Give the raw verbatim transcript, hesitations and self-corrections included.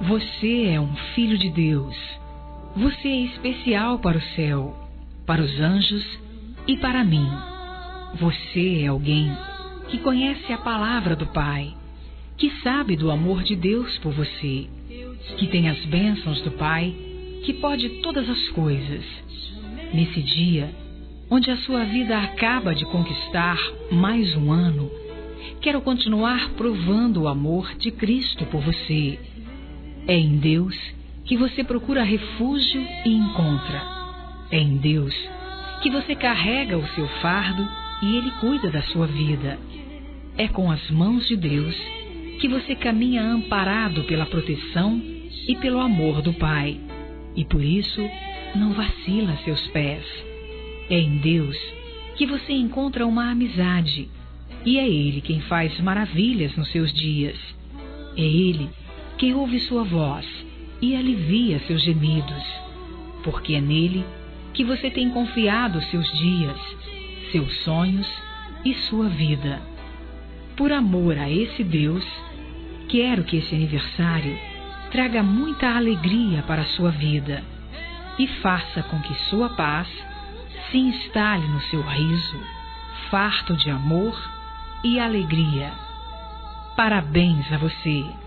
Você é um filho de Deus. Você é especial para o céu, para os anjos e para mim. Você é alguém que conhece a palavra do Pai, que sabe do amor de Deus por você, que tem as bênçãos do Pai, que pode todas as coisas. Nesse dia, onde a sua vida acaba de conquistar mais um ano, quero continuar provando o amor de Cristo por você. É em Deus que você procura refúgio e encontra. É em Deus que você carrega o seu fardo e Ele cuida da sua vida. É com as mãos de Deus que você caminha amparado pela proteção e pelo amor do Pai. E por isso, não vacila seus pés. É em Deus que você encontra uma amizade. E é Ele quem faz maravilhas nos seus dias. É Ele quem ouve sua voz e alivia seus gemidos. Porque é nele que você tem confiado seus dias, seus sonhos e sua vida. Por amor a esse Deus, quero que esse aniversário traga muita alegria para a sua vida e faça com que sua paz se instale no seu riso, farto de amor e alegria. Parabéns a você!